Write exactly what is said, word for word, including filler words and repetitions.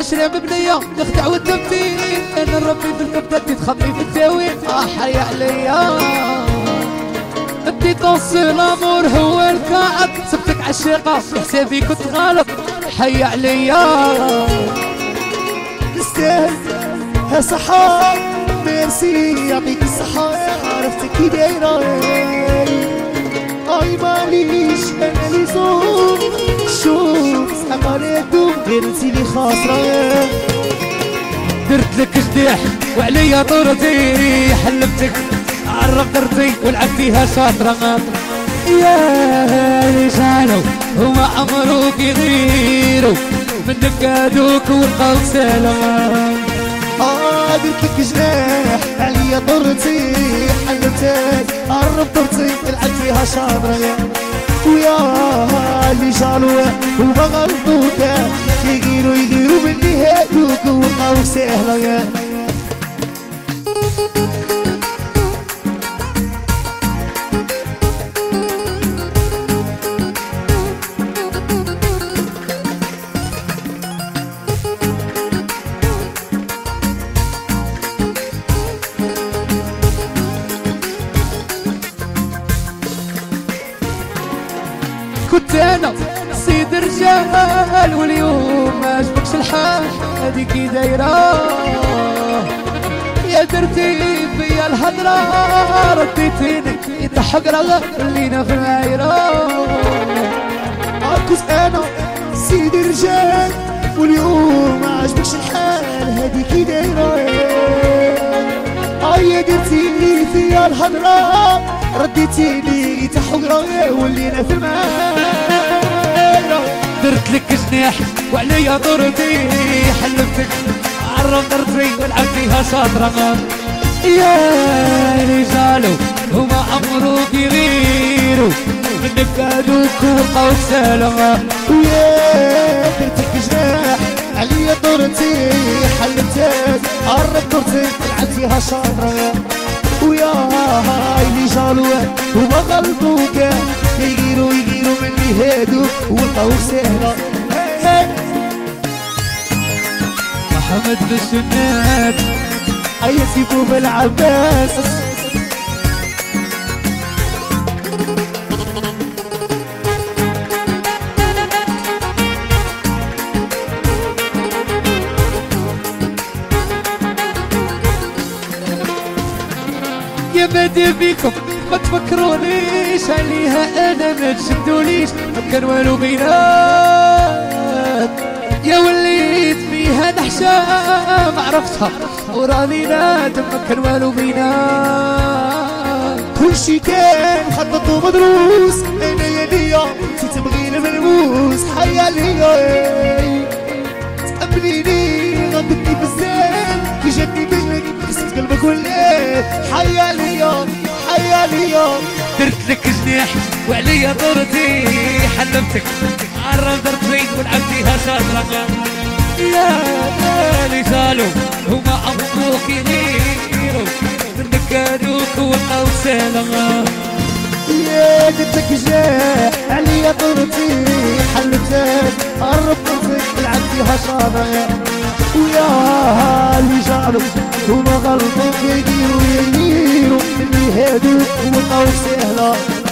عشرة مبنية نخدع والتمثيل انا نربي بالكبدة تتخبي في التاويل احي عليا بدي توصل الامور هو الكائد سبتك عالشيقة حسابي كنت غلط حي عليا تستاهل ها صحاب ميرسي يعطيك الصحة عرفتك كي دايرة اي ماليش انا لي زوم شوف امانة دوم غير انتي لي خاسرة درت لك جديح وعليا طرتي حلمتك عرف درتي ولعب فيها شاطرة يا رجالو هما عمروك يغيروا منك هادوك ولقاو سلام اه درت لك جناح عليا طرتي حلمتك عرف درتي ولعب فيها شاطرة ويا اللي جالوا هما غلطوك يغيروا يغيروا مني هادوك ولقاو سهلة كنت انا سيد رجال واليوم ما عجبكش الحال هذيك كي دايره يا درتي بيا الهضره رديتيني يضحك راه خلينا في العايره كنت انا سيد رجال واليوم ما عجبكش الحال هذيك كي دايره يا درتيني فيا الهضره رديتيني يتحقرا ولينا في المايرة درت لك جناح وعليا طرتي حلمتك عرف درتي ولعب فيها شاطرة يا رجالو هما عمروك يغيروا منك هادوك ولقاو سلامة ويا درت لك جناح عليا طرتي حلمتك عرف درتي ولعب فيها شاطرة ويا اللي جالوا هما غلطوك يغيروا يغيروا مني هادوك ولقاو سهلة محمد بالسنات أي سيبو بالعباس يا بادي بيكم ما تفكرونيش عليها انا ما تشدوليش ما كان والو بينات يا وليت فيها نحشا ما عرفتها وراني نادم ما كان والو بينات كلشي كان خطط ومدروس انا يا ليا انتي تبغيني ملموس حيا ليا تقبليني غضبتني بزاف كي جاتني بجلك كسبت قلبك وليت حيا ليا حيا ليا درت لك جناح وعليا طرتي حلمتك عرف درتي ولعب فيها شاطرة يا رجالو هما عمروك يغيروا منك هادوك ولقاو سلامة يا درت لك جناح عليا طرتي حلمتك عرف درتي ولعب فيها شاطرة ويا اللي جالوا هما غلطوك يديروا يديروا اللي هادوك ولقاو سهلة